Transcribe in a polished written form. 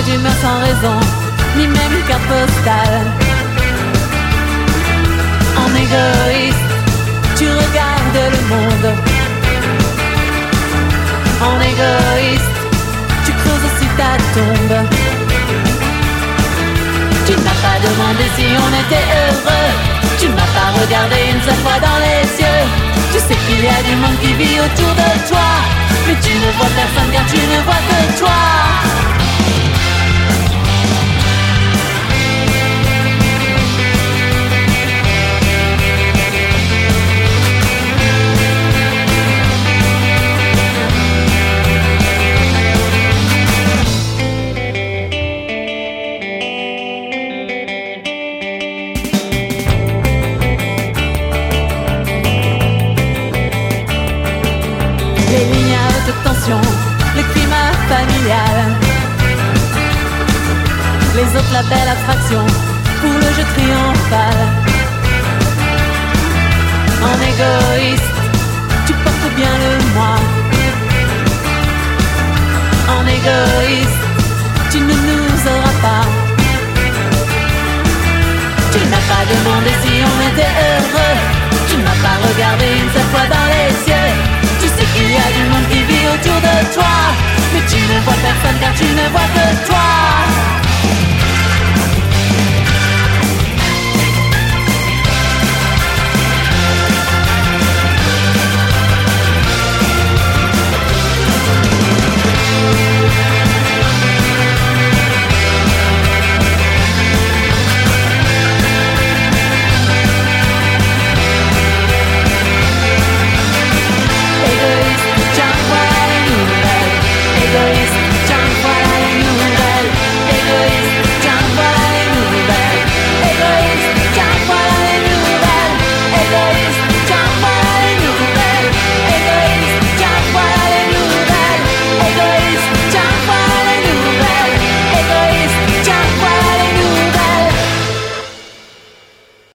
d'humeur sans raison, ni même une carte postale. En égoïste, tu regardes le monde. En égoïste, tu creuses aussi ta tombe. Tu ne m'as pas demandé si on était heureux. Tu ne m'as pas regardé une seule fois dans les yeux. Tu sais qu'il y a du monde qui vit autour de toi, mais tu ne vois personne car tu ne vois que toi. Les lignes à haute tension, le climat familial, les autres la belle abstraction pour le jeu triomphal. En égoïste, tu portes bien le moi. En égoïste, tu ne nous auras pas. Tu n'as pas demandé si on était heureux. Tu ne m'as pas regardé une seule fois dans les yeux. Tu sais qu'il y a du monde qui vit autour de toi,